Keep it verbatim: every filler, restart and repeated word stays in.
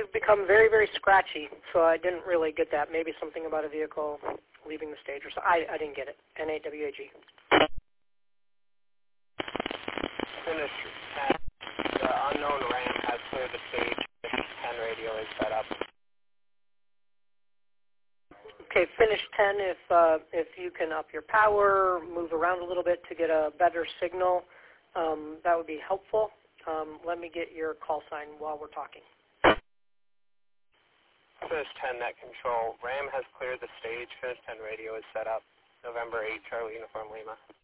you've become very, very scratchy, so I didn't really get that. Maybe something about a vehicle leaving the stage or so. I, I didn't get it. N A W A G. Finish ten. The unknown Ram has cleared the stage. ten radio is set up. Okay, finish ten. If uh, if you can up your power, move around a little bit to get a better signal, um, that would be helpful. Um, let me get your call sign while we're talking. Finish ten, net control. Ram has cleared the stage. Finish ten radio is set up. November eighth, Charlie Uniform Lima.